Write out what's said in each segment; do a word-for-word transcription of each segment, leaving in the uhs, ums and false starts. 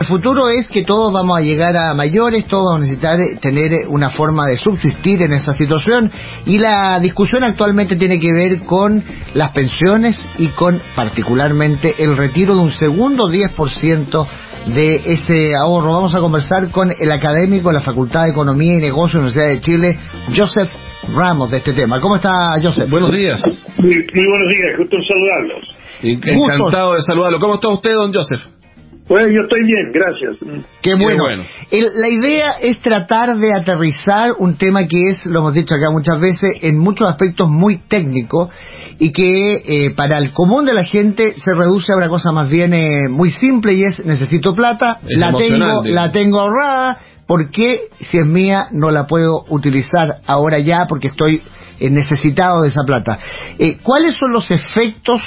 el futuro es que todos vamos a llegar a mayores, todos vamos a necesitar tener una forma de subsistir en esa situación, y la discusión actualmente tiene que ver con las pensiones y con particularmente el retiro de un segundo diez por ciento de ese ahorro. Vamos a conversar con el académico de la Facultad de Economía y Negocios de la Universidad de Chile, Joseph Ramos, de este tema. ¿Cómo está, Joseph? Buenos días. Muy, muy buenos días, gusto en saludarlos. Encantado de saludarlo. ¿Cómo está usted, don Joseph? Pues yo estoy bien, gracias. Qué bueno. Qué bueno. El, la idea es tratar de aterrizar un tema que es, lo hemos dicho acá muchas veces, en muchos aspectos muy técnico, y que eh, para el común de la gente se reduce a una cosa más bien eh, muy simple, y es: necesito plata, Es la tengo, digamos. la tengo ahorrada, ¿por qué, si es mía, no la puedo utilizar ahora ya porque estoy eh, necesitado de esa plata? Eh, ¿Cuáles son los efectos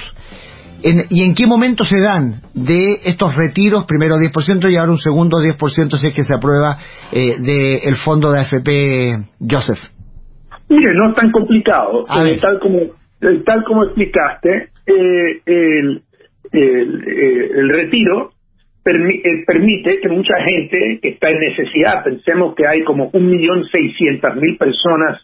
en, y en qué momento se dan de estos retiros, primero diez por ciento y ahora un segundo diez por ciento si es que se aprueba eh, del fondo de A F P, Joseph? Mire, no es tan complicado. Eh, tal como eh, tal como explicaste, eh, el, el, eh, el retiro permi eh, permite que mucha gente que está en necesidad, pensemos que hay como un millón seiscientas mil personas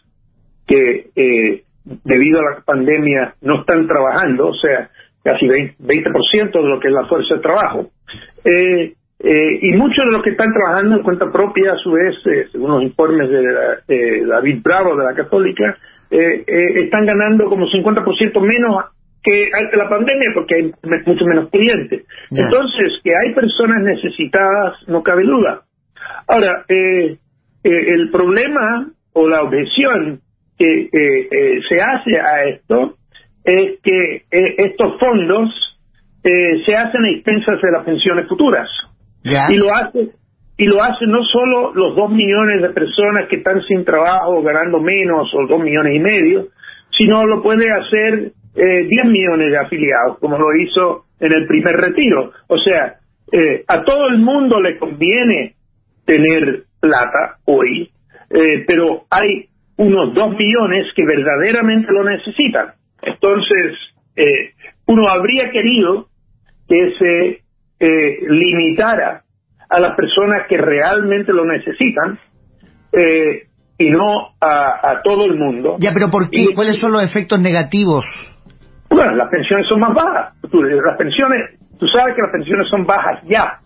que eh, debido a la pandemia no están trabajando, o sea, casi veinte por ciento de lo que es la fuerza de trabajo. Eh, eh, y muchos de los que están trabajando en cuenta propia, a su vez, eh, según los informes de eh, David Bravo de la Católica, eh, eh, están ganando como cincuenta por ciento menos que antes de la pandemia, porque hay me mucho menos clientes. Yeah. Entonces, que hay personas necesitadas, no cabe duda. Ahora, eh, eh, el problema o la objeción que eh, eh, se hace a esto es que eh, estos fondos eh, se hacen a expensas de las pensiones futuras. Yeah. Y lo hace y lo hacen no solo los dos millones de personas que están sin trabajo, ganando menos, o dos millones y medio, sino lo puede hacer eh, diez millones de afiliados, como lo hizo en el primer retiro. O sea, eh, a todo el mundo le conviene tener plata hoy, eh, pero hay unos dos millones que verdaderamente lo necesitan. Entonces, eh, uno habría querido que se eh, limitara a las personas que realmente lo necesitan eh, y no a, a todo el mundo. Ya, pero ¿por qué? Y, ¿cuáles son los efectos negativos? Bueno, las pensiones son más bajas. Tú, las pensiones, tú sabes que las pensiones son bajas ya.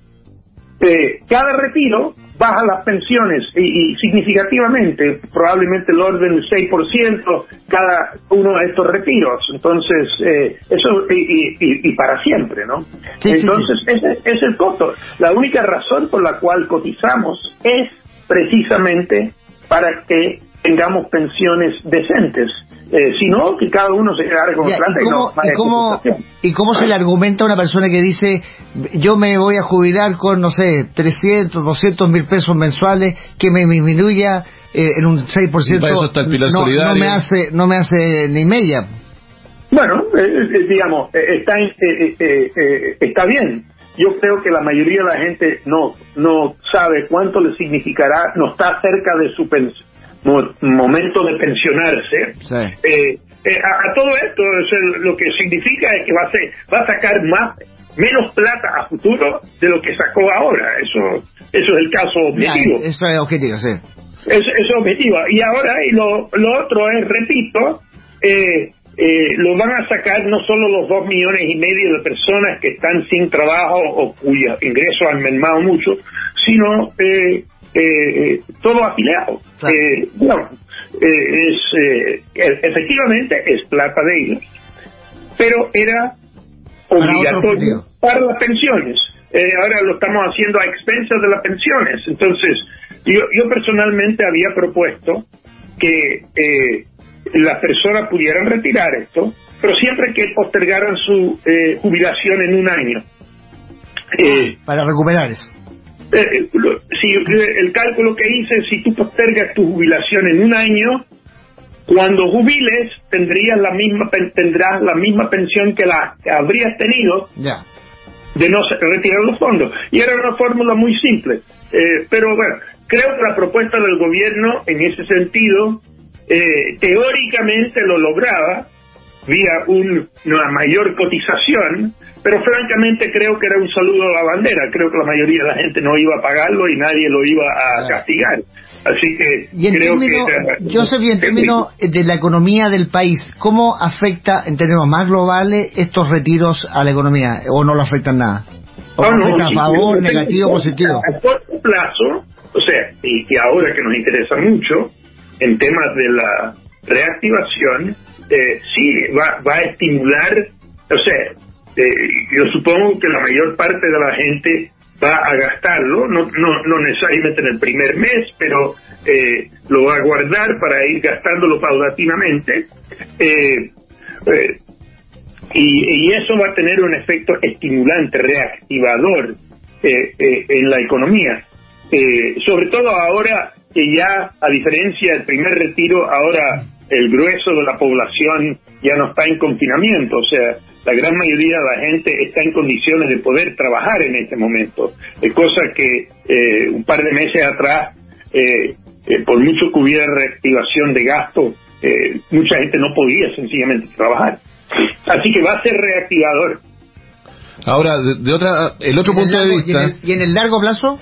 Eh, cada retiro baja las pensiones y, y significativamente, probablemente el orden del seis por ciento cada uno de estos retiros. Entonces, eh, eso y, y, y para siempre, ¿no? Sí, Entonces, sí, sí. Ese es el costo. La única razón por la cual cotizamos es precisamente para que tengamos pensiones decentes. Eh, sino que cada uno se quede con plata y, cómo, y, no, y, cómo, ¿Y cómo se le argumenta a una persona que dice: yo me voy a jubilar con, no sé, trescientos, doscientos mil pesos mensuales, que me disminuya eh, en un seis por ciento? Eso está el pilar no, solidario. no me hace no me hace ni media. Bueno, eh, eh, digamos, eh, está, eh, eh, eh, está bien. Yo creo que la mayoría de la gente no no sabe cuánto le significará, no está cerca de su pensión, momento de pensionarse. Sí. eh, eh, a, a todo esto eso lo que significa es que va a ser, va a sacar más menos plata a futuro de lo que sacó ahora. Eso eso es el caso objetivo. Ya, eso es objetivo, sí. Eso, eso es objetivo. Y ahora y lo, lo otro es, repito, eh, eh, lo van a sacar no solo los dos millones y medio de personas que están sin trabajo o cuyos ingresos han mermado mucho, sino eh, Eh, todo afiliado. Claro. Eh, bueno, eh, es eh, efectivamente es plata de ellos, pero era obligatorio para, para las pensiones. Eh, ahora lo estamos haciendo a expensas de las pensiones. Entonces, yo, yo personalmente había propuesto que eh, las personas pudieran retirar esto, pero siempre que postergaran su eh, jubilación en un año. Eh, para recuperar eso. Eh, si el cálculo que hice, si tú postergas tu jubilación en un año, cuando jubiles tendrías la misma tendrás la misma pensión que la que habrías tenido yeah. de no retirar los fondos. Y era una fórmula muy simple, eh, pero bueno, creo que la propuesta del gobierno en ese sentido eh, teóricamente lo lograba vía un, una mayor cotización, pero francamente creo que era un saludo a la bandera. Creo que la mayoría de la gente no iba a pagarlo y nadie lo iba a castigar. Así que y en creo término, que... Joseph, y en términos de la economía del país, ¿cómo afecta en términos más globales estos retiros a la economía? ¿O no lo afectan nada? ¿O no, no, afecta sí, a favor, sí, negativo, positivo? A corto plazo, o sea, y, y ahora que nos interesa mucho, en temas de la reactivación, eh, sí, va, va a estimular, o sea, eh, yo supongo que la mayor parte de la gente va a gastarlo, no, no, no necesariamente en el primer mes, pero eh, lo va a guardar para ir gastándolo paulatinamente, eh, eh, y, y eso va a tener un efecto estimulante, reactivador eh, eh, en la economía, eh, sobre todo ahora que ya, a diferencia del primer retiro, ahora el grueso de la población ya no está en confinamiento, o sea, la gran mayoría de la gente está en condiciones de poder trabajar en este momento, eh, cosa que eh, un par de meses atrás, eh, eh, por mucho que hubiera reactivación de gasto, eh, mucha gente no podía sencillamente trabajar. Así que va a ser reactivador. Ahora, de, de otra, el otro punto largo, de vista... ¿y en, el, ¿Y en el largo plazo?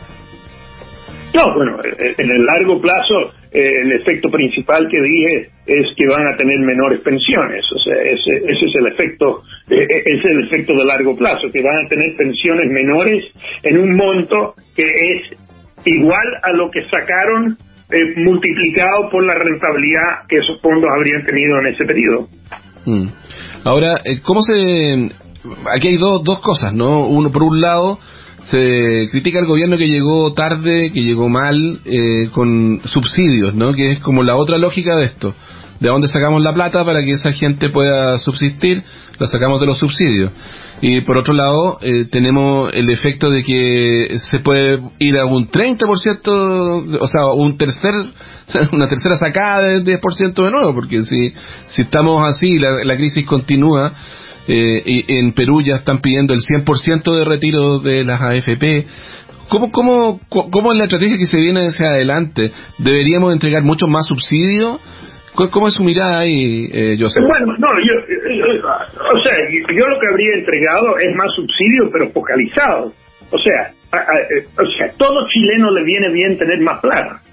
No, bueno, en el largo plazo eh, el efecto principal que dije es que van a tener menores pensiones, o sea, ese, ese es el efecto, eh, ese es el efecto de largo plazo, que van a tener pensiones menores en un monto que es igual a lo que sacaron eh, multiplicado por la rentabilidad que esos fondos habrían tenido en ese periodo. Mm. Ahora, ¿cómo se...? Aquí hay dos, dos cosas, ¿no? Uno, por un lado, se critica al gobierno que llegó tarde, que llegó mal, eh, con subsidios, ¿no? Que es como la otra lógica de esto. ¿De dónde sacamos la plata para que esa gente pueda subsistir? La sacamos de los subsidios. Y por otro lado, eh, tenemos el efecto de que se puede ir a un treinta por ciento, o sea, un tercer, una tercera sacada de diez por ciento de nuevo, porque si, si estamos así, la, la crisis continúa, eh, y en Perú ya están pidiendo el cien por ciento de retiro de las A F P. ¿Cómo, cómo, cómo es la estrategia que se viene hacia adelante? ¿Deberíamos entregar muchos más subsidios? ¿Cómo es su mirada ahí, eh, Joseph? Bueno, no, yo, yo, o sea, yo lo que habría entregado es más subsidio, pero focalizado. O sea, a, a, o sea, todo chileno le viene bien tener más plata.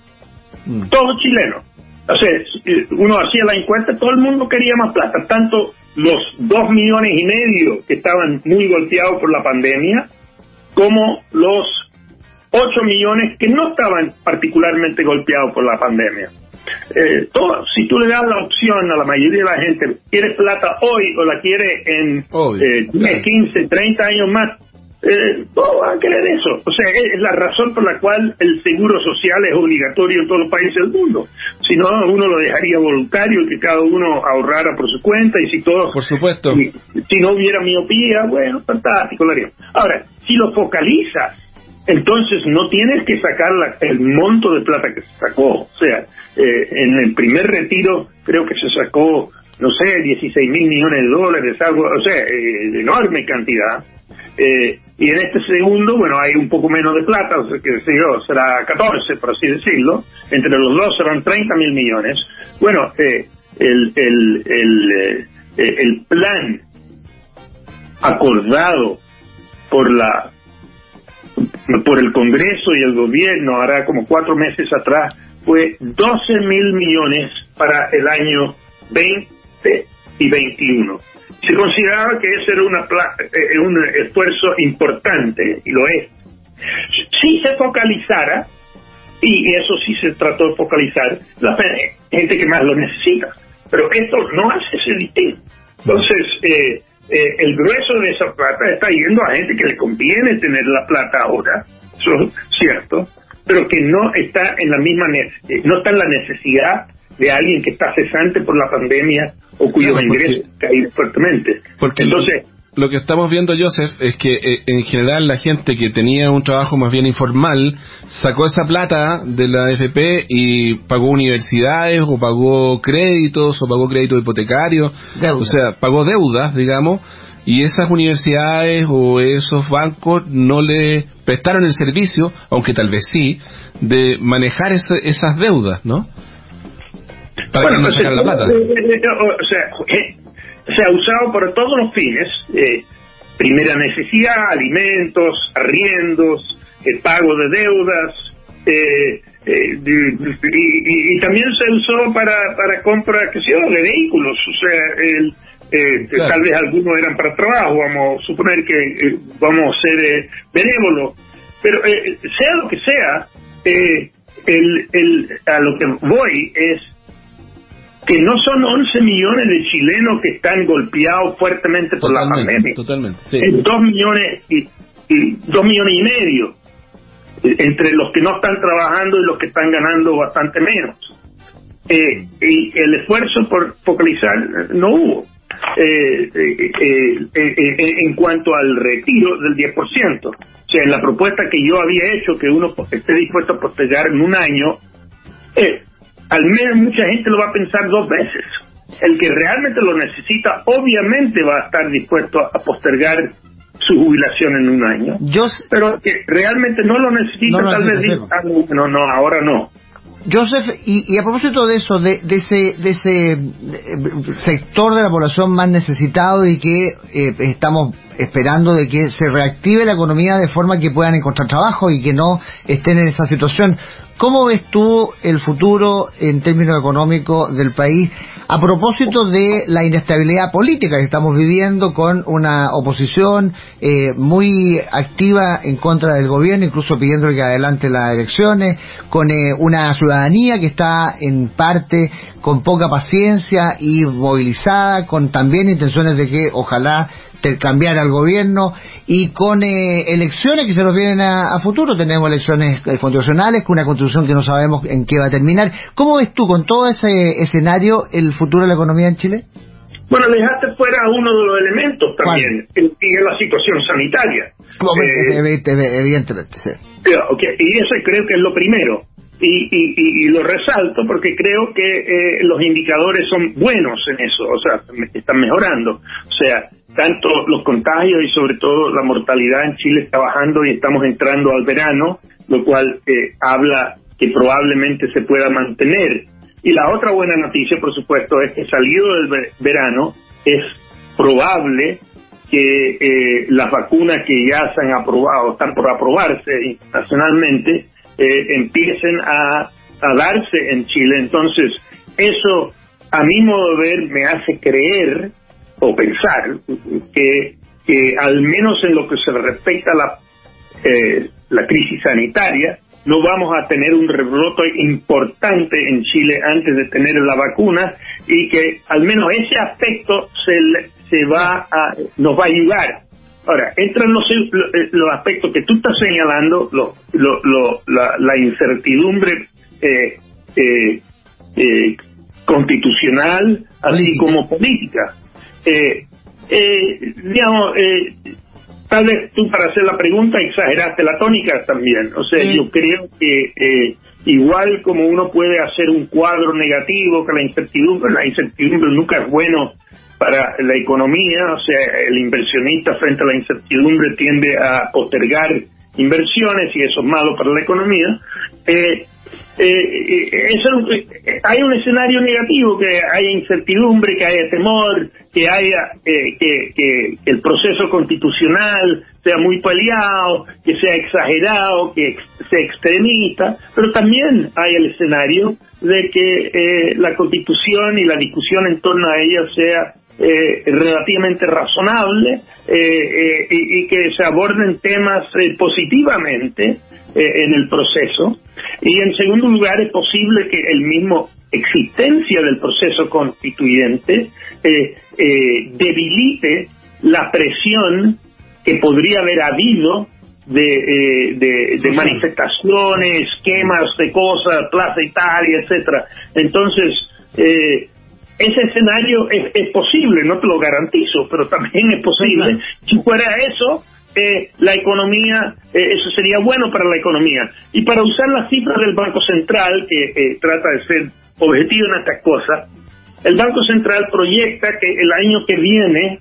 Mm. Todo chileno. O sea, uno hacía la encuesta, todo el mundo quería más plata. Tanto los dos millones y medio que estaban muy golpeados por la pandemia, como los ocho millones que no estaban particularmente golpeados por la pandemia. Eh, todo, si tú le das la opción a la mayoría de la gente, quiere plata hoy o la quiere en eh, diez, quince, treinta años más, eh, todos van a querer eso. O sea, es la razón por la cual el seguro social es obligatorio en todos los países del mundo. Si no, uno lo dejaría voluntario y que cada uno ahorrara por su cuenta, y si todos, por supuesto, si, si no hubiera miopía, bueno, fantástico lo haría. Ahora, si lo focalizas, entonces no tienes que sacar la, el monto de plata que se sacó. O sea, eh, en el primer retiro creo que se sacó, no sé, dieciséis mil millones de dólares, algo, o sea, eh, enorme cantidad. Eh, y en este segundo, bueno, hay un poco menos de plata, o sea, que sé yo, será catorce, por así decirlo. Entre los dos serán treinta mil millones. Bueno, eh, el, el, el, eh, el plan acordado por la por el Congreso y el gobierno hará como cuatro meses atrás fue doce mil millones para el año veinte y veintiuno. Se consideraba que ese era una pla- eh, un esfuerzo importante, y lo es. Si se focalizara, y eso sí se trató de focalizar, la gente que más lo necesita, pero esto no hace ese distinto. Entonces, eh, Eh, el grueso de esa plata está yendo a gente que le conviene tener la plata ahora, eso es cierto, pero que no está en la misma ne- no está en la necesidad de alguien que está cesante por la pandemia o cuyos claro, ingresos caen fuertemente. Porque entonces lo que estamos viendo, Joseph, es que eh, en general la gente que tenía un trabajo más bien informal sacó esa plata de la A F P y pagó universidades o pagó créditos o pagó créditos hipotecarios, deuda. O sea, pagó deudas, digamos, y esas universidades o esos bancos no le prestaron el servicio, aunque tal vez sí, de manejar ese, esas deudas, ¿no? Para bueno, que no sacaran la plata. O sea, se ha usado para todos los fines, eh, primera necesidad, alimentos, arriendos, el pago de deudas, eh, eh, y, y, y también se usó para para compra, qué sé yo, de vehículos, o sea, el, eh, claro. Tal vez algunos eran para trabajo, vamos a suponer que eh, vamos a ser eh, benévolos, pero eh, sea lo que sea, eh, el, el, a lo que voy es que no son once millones de chilenos que están golpeados fuertemente por totalmente, la pandemia. Totalmente, sí. Es dos millones y, y dos millones y medio entre los que no están trabajando y los que están ganando bastante menos. Eh, y el esfuerzo por focalizar no hubo. Eh, eh, eh, eh, eh, en cuanto al retiro del diez por ciento. O sea, en la propuesta que yo había hecho, que uno esté dispuesto a postergar en un año, eh, al menos mucha gente lo va a pensar dos veces. El que realmente lo necesita, obviamente va a estar dispuesto a postergar su jubilación en un año. Yo, pero que realmente no lo necesita, no, no, tal vez diga, no, no, ahora no. Joseph, y, y a propósito de eso, de, de ese de ese sector de la población más necesitado y que eh, estamos esperando de que se reactive la economía de forma que puedan encontrar trabajo y que no estén en esa situación, ¿cómo ves tú el futuro en términos económicos del país a propósito de la inestabilidad política que estamos viviendo, con una oposición eh, muy activa en contra del gobierno, incluso pidiendo que adelante las elecciones, con eh, una ciudadanía que está en parte con poca paciencia y movilizada, con también intenciones de que ojalá cambiar al gobierno, y con eh, elecciones que se nos vienen a, a futuro? Tenemos elecciones eh, constitucionales, con una constitución que no sabemos en qué va a terminar. ¿Cómo ves tú, con todo ese escenario, el futuro de la economía en Chile? Bueno, dejaste fuera uno de los elementos también, y es la situación sanitaria. Eh, evidentemente, sí. Okay, y eso creo que es lo primero. Y, y, y, y lo resalto porque creo que eh, los indicadores son buenos en eso, o sea, están mejorando. O sea, tanto los contagios y sobre todo la mortalidad en Chile está bajando y estamos entrando al verano, lo cual eh, habla que probablemente se pueda mantener. Y la otra buena noticia, por supuesto, es que salido del verano es probable que eh, las vacunas que ya se han aprobado, están por aprobarse internacionalmente, eh, empiecen a, a darse en Chile. Entonces, eso, a mi modo de ver, me hace creer o pensar que, que al menos en lo que se respecta a la, eh, la crisis sanitaria, no vamos a tener un rebrote importante en Chile antes de tener la vacuna, y que al menos ese aspecto se, se va a, nos va a ayudar. Ahora, entran los, los aspectos que tú estás señalando, lo, lo, lo, la, la incertidumbre eh, eh, eh, constitucional, así como política. Eh, eh, digamos, eh, tal vez tú, para hacer la pregunta, exageraste la tónica también. O sea, sí. Yo creo que eh, igual como uno puede hacer un cuadro negativo, que la incertidumbre, la incertidumbre nunca es bueno para la economía. O sea, el inversionista frente a la incertidumbre tiende a postergar inversiones y eso es malo para la economía. Eh, eh, eso, eh, hay un escenario negativo, que haya incertidumbre, que haya temor, que haya eh, que, que, que el proceso constitucional sea muy peleado, que sea exagerado, que sea extremista, pero también hay el escenario de que eh, la constitución y la discusión en torno a ella sea eh, relativamente razonable, eh, eh, y, y que se aborden temas eh, positivamente eh, en el proceso. Y en segundo lugar, es posible que el mismo existencia del proceso constituyente eh, eh, debilite la presión que podría haber habido de, eh, de, de manifestaciones, esquemas de cosas, Plaza Italia, etcétera. Entonces, eh, ese escenario es, es posible, no te lo garantizo, pero también es posible. Si fuera eso, Eh, la economía, eh, eso sería bueno para la economía. Y para usar las cifras del Banco Central, que eh, trata de ser objetivo en estas cosas, el Banco Central proyecta que el año que viene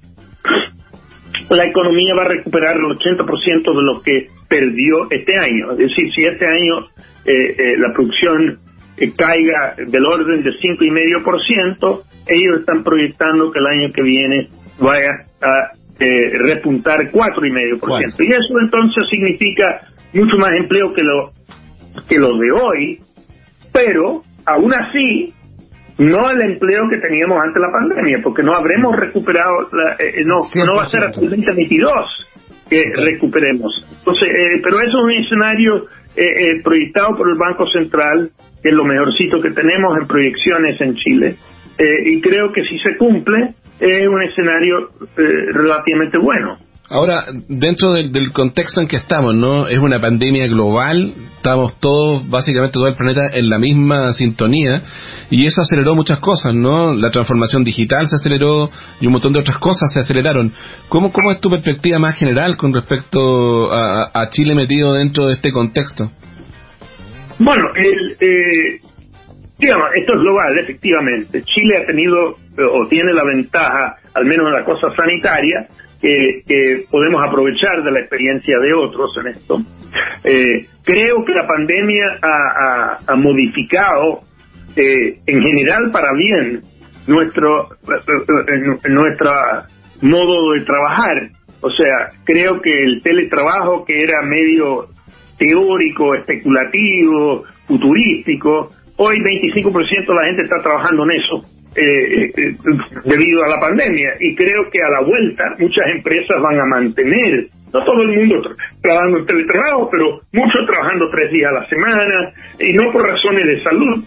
la economía va a recuperar el ochenta por ciento de lo que perdió este año. Es decir, si este año eh, eh, la producción eh, caiga del orden de cinco coma cinco por ciento, ellos están proyectando que el año que viene vaya a eh, repuntar cuatro coma cinco por ciento. Y eso entonces significa mucho más empleo que lo que lo de hoy, pero aún así no el empleo que teníamos antes de la pandemia, porque no habremos recuperado, la, eh, no, no va a ser hasta el veinte veintidós que recuperemos. Entonces, eh, pero eso es un escenario eh, eh, proyectado por el Banco Central, que es lo mejorcito que tenemos en proyecciones en Chile, eh, y creo que si se cumple es un escenario eh, relativamente bueno. Ahora, dentro del, del contexto en que estamos, ¿no? Es una pandemia global, estamos todos, básicamente todo el planeta en la misma sintonía, y eso aceleró muchas cosas, ¿no? La transformación digital se aceleró y un montón de otras cosas se aceleraron. ¿Cómo, cómo es tu perspectiva más general con respecto a, a Chile metido dentro de este contexto? Bueno, el, eh, digamos, esto es global, efectivamente. Chile ha tenido, o tiene la ventaja, al menos en la cosa sanitaria, Que, que podemos aprovechar de la experiencia de otros en esto. Eh, creo que la pandemia ha, ha, ha modificado eh, en general para bien nuestro eh, nuestro modo de trabajar. O sea, creo que el teletrabajo, que era medio teórico, especulativo, futurístico, hoy veinticinco por ciento de la gente está trabajando en eso. Eh, eh, debido a la pandemia, y creo que a la vuelta muchas empresas van a mantener, no todo el mundo tra- trabajando en teletrabajo, pero muchos trabajando tres días a la semana, y no por razones de salud,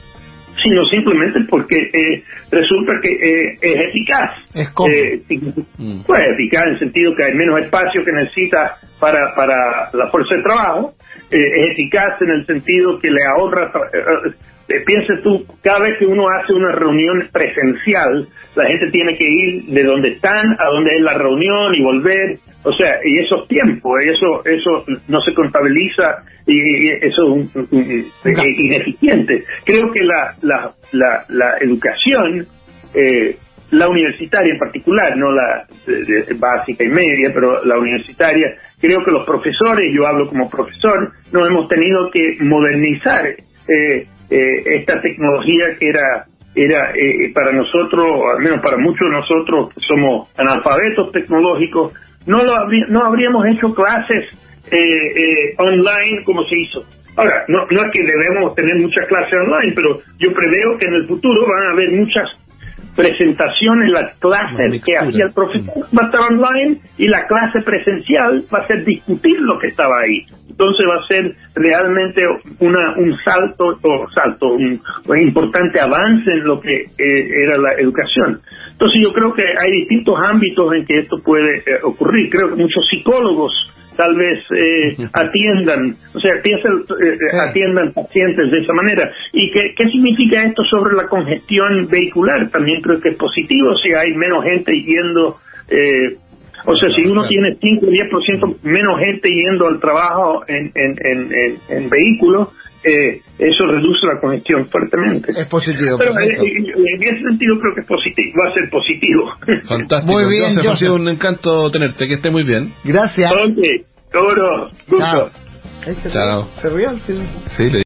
sino simplemente porque eh, resulta que eh, es eficaz. Es cómodo. Eh, pues eficaz en el sentido que hay menos espacio que necesita para para la fuerza de trabajo, eh, es eficaz en el sentido que le ahorra. Eh, Eh, piensa tú, cada vez que uno hace una reunión presencial, la gente tiene que ir de donde están a donde es la reunión y volver, o sea, y esos tiempos, eso eso no se contabiliza, y, y eso es un, un, un, no. ineficiente. Creo que la la la, la educación, eh, la universitaria en particular, no la de, de básica y media, pero la universitaria, creo que los profesores, yo hablo como profesor, nos hemos tenido que modernizar eh, Eh, esta tecnología que era era eh, para nosotros, al menos para muchos de nosotros que somos analfabetos tecnológicos, no lo habrí, no habríamos hecho clases eh, eh, online como se hizo. Ahora, no, no es que debemos tener muchas clases online, pero yo preveo que en el futuro van a haber muchas presentaciones, las clases que hacía el profesor va a estar online, y la clase presencial va a ser discutir lo que estaba ahí. Entonces va a ser realmente una un salto o salto un, un importante avance en lo que eh, era la educación. Entonces yo creo que hay distintos ámbitos en que esto puede eh, ocurrir. Creo que muchos psicólogos tal vez eh, atiendan, o sea, piensen, eh, sí. atiendan pacientes de esa manera. ¿Y qué, qué significa esto sobre la congestión vehicular? También creo que es positivo si hay menos gente yendo, eh, o sea, si uno tiene cinco o diez por ciento menos gente yendo al trabajo en, en, en, en, en vehículos, eh, eso reduce la congestión fuertemente. Es positivo. Pero eh, en ese sentido creo que es positivo, va a ser positivo. Fantástico. Muy bien, Joseph, ha sido un encanto tenerte, que esté muy bien. Gracias. Ok, cobro, gusto. Chao. Chao. ¿Se rió? Sí. Sí, le